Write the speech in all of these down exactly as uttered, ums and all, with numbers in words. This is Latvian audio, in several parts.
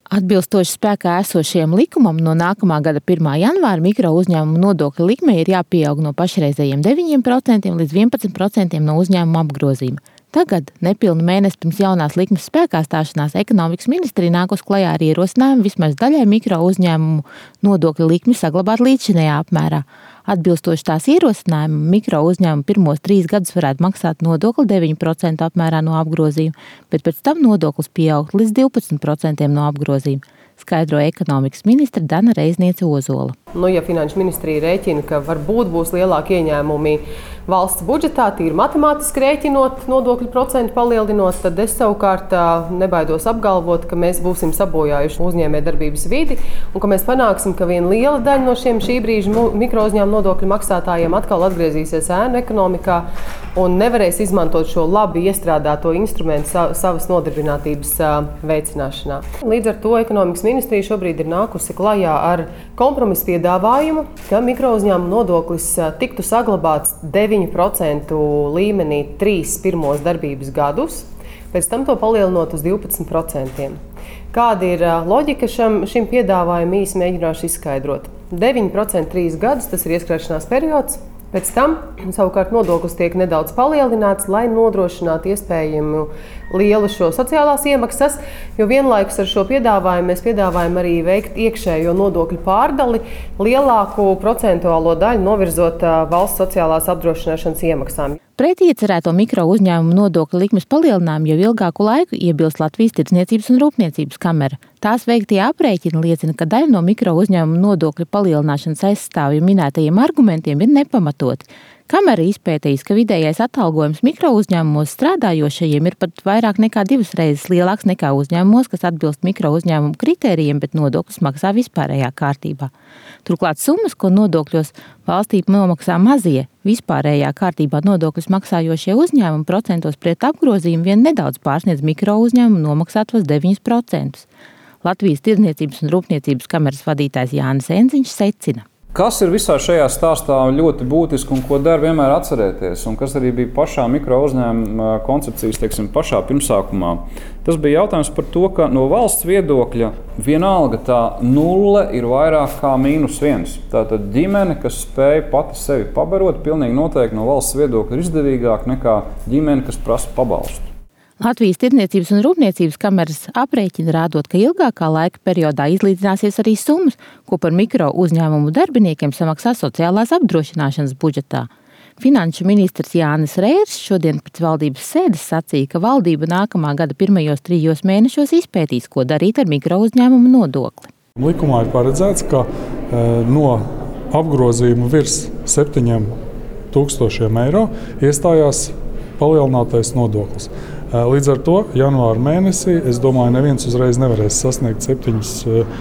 Atbilstoši spēkā esošajam likumam, no nākamā gada pirmā janvāra mikro uzņēmumu nodokļa likme ir jāpieaug no pašreizējiem deviņiem procentiem līdz vienpadsmit procentiem no uzņēmuma apgrozījuma. Tagad, nepilnu mēnesi pirms jaunās likmes spēkā stāšanās, ekonomikas ministrija nākus klajā ar ierosinājumu vismaz daļai mikro uzņēmumu nodokļa likmi saglabāt līdzinējā apmērā. Atbilstoši tās ierosinājumam, mikro uzņēmumi pirmos trīs gadus varētu maksāt nodokli deviņu procentu apmērā no apgrozījuma, bet pēc tam nodoklis pieaugt līdz divpadsmit procentiem no apgrozījuma, skaidro ekonomikas ministre Dana Reizniece Ozola. Nu, ja Finanšu ministrija rēķina, ka varbūt būs lielāki ieņēmumi valsts budžetā, tīri matemātiski rēķinot nodokļu procentu palielinot, tad es savukārt nebaidos apgalvot, ka mēs būsim sabojājuši uzņēmējdarbības vidi un ka mēs panāksim, ka viena liela daļa no šiem šī brīža mikro uzņēmumu nodokļu maksātājiem atkal atgriezīsies ēnu ekonomikā un nevarēs izmantot šo labi iestrādāto instrumentu savas nodarbinātības veicināšanā. Līdz ar to ekonomikas ministrija šobrīd ir nākusi klajā ar kompromisu piedāvājumu, ka mikro uzņēmumu nodoklis tiktu saglabāts deviņu procentu līmenī trīs pirmos darbības gadus, pēc tam to palielinot uz divpadsmit procentiem. Kāda ir loģika šam, šim piedāvājumam, īsi mēģināšu izskaidrot. deviņi procenti trīs gadus, tas ir ieskrēšanās periods. Pēc tam savukārt nodoklis tiek nedaudz palielināts, lai nodrošinātu iespējamu lielu šo sociālās iemaksas, jo vienlaikus ar šo piedāvājumu mēs piedāvājam arī veikt iekšējo nodokļu pārdali, lielāku procentuālo daļu novirzot valsts sociālās apdrošināšanas iemaksām. Pret iecerēto mikro uzņēmumu nodokļa likmes palielinājumu jau ilgāku laiku iebilst Latvijas Tirdzniecības un Rūpniecības kamera. Tās veiktie aprēķini liecina, ka daļa no mikro uzņēmumu nodokļa palielināšanas aizstāvju minētajiem argumentiem ir nepamatoti. Kamera izpētījis, ka vidējais atalgojums mikro uzņēmumos strādājošajiem ir pat vairāk nekā divas reizes lielāks nekā uzņēmumos, kas atbilst mikro uzņēmumu kritērijiem, bet nodokļus maksā vispārējā kārtībā. Turklāt summas, ko nodokļos valstī nomaksā mazie, vispārējā kārtībā nodokļus maksājošie uzņēmumi procentos pret apgrozījumu vien nedaudz pārsniedz mikro uzņēmumu nomaksātos deviņus procentus. Latvijas Tirdzniecības un Rūpniecības kameras vadītājs Jānis Enziņš secina. Kas ir visā šajā stāstā ļoti būtiski un ko der vienmēr atcerēties, un kas arī bija pašā mikro uzņēmuma koncepcijas, teiksim, pašā pirmsākumā, tas bija jautājums par to, ka no valsts viedokļa vienalga tā nulle ir vairāk kā mīnus viens. Tātad ģimene, kas spēja pati sevi pabarot, pilnīgi noteikti no valsts viedokļa ir izdevīgāk nekā ģimene, kas prasa pabalstu. Latvijas Tirdzniecības un Rūpniecības kameras aprēķina rādot, ka ilgākā laika periodā izlīdzināsies arī summas, ko par mikro uzņēmumu darbiniekiem samaksā sociālās apdrošināšanas budžetā. Finanšu ministrs Jānis Rērs šodien pēc valdības sēdes sacīja, ka valdība nākamā gada pirmajos trijos mēnešos izpētīs, ko darīt ar mikro uzņēmumu nodokli. Likumā ir paredzēts, ka e, no apgrozījuma virs septiņiem tūkstošiem eiro iestājās palielinātais nodoklis. Līdz ar to janvāra mēnesī, es domāju, neviens uzreiz nevarēs sasniegt septiņus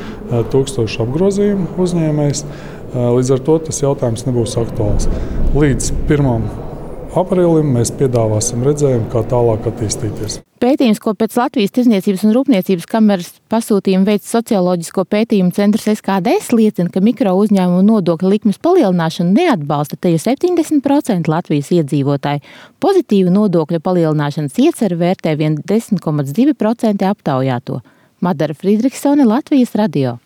tūkstošu apgrozījumu uzņēmējs. Līdz ar to tas jautājums nebūs aktuāls. Līdz pirmajam aprīlim mēs piedāvāsim redzējumu, kā tālāk attīstīties. Pētījums, ko pēc Latvijas Tirdzniecības un Rūpniecības kameras pasūtījuma veids socioloģisko pētījumu centrs S K D S, liecina, ka mikro uzņēmumu nodokļa likmes palielināšanu neatbalsta te jau septiņdesmit procenti Latvijas iedzīvotāji. Pozitīvu nodokļa palielināšanas ieceru vērtē vien desmit komats divi procenti aptaujāto. Madara Friedrichsone, Latvijas radio.